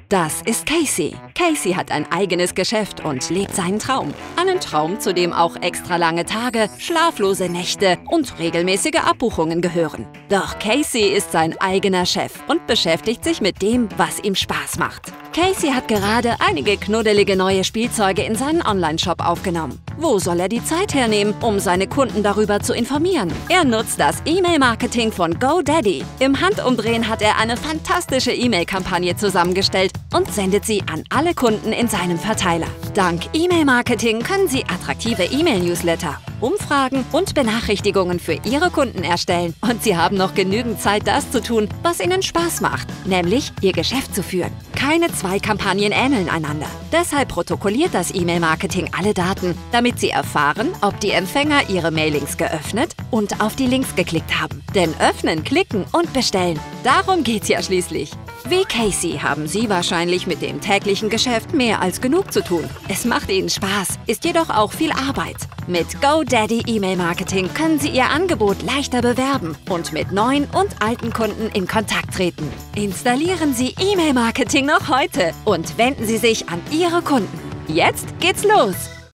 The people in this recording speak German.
Das ist Casey. Casey hat ein eigenes Geschäft und lebt seinen Traum. Einen Traum, zu dem auch extra lange Tage, schlaflose Nächte und regelmäßige Abbuchungen gehören. Doch Casey ist sein eigener Chef und beschäftigt sich mit dem, was ihm Spaß macht. Casey hat gerade einige knuddelige neue Spielzeuge in seinen Online-Shop aufgenommen. Wo soll er die Zeit hernehmen, um seine Kunden darüber zu informieren? Er nutzt das E-Mail-Marketing von GoDaddy. Im Handumdrehen hat er eine fantastische E-Mail-Kampagne zusammengestellt und sendet sie an alle Kunden in seinem Verteiler. Dank E-Mail-Marketing können Sie attraktive E-Mail-Newsletter, Umfragen und Benachrichtigungen für Ihre Kunden erstellen. Und Sie haben noch genügend Zeit, das zu tun, was Ihnen Spaß macht, nämlich Ihr Geschäft zu führen. Keine zwei Kampagnen ähneln einander. Deshalb protokolliert das E-Mail-Marketing alle Daten, damit Sie erfahren, ob die Empfänger ihre Mailings geöffnet und auf die Links geklickt haben. Denn öffnen, klicken und bestellen, darum geht's ja schließlich. Wie Casey haben Sie wahrscheinlich mit dem täglichen Geschäft mehr als genug zu tun. Es macht Ihnen Spaß, ist jedoch auch viel Arbeit. Mit GoDaddy E-Mail-Marketing können Sie Ihr Angebot leichter bewerben und mit neuen und alten Kunden in Kontakt treten. Installieren Sie E-Mail-Marketing noch heute und wenden Sie sich an Ihre Kunden. Jetzt geht's los!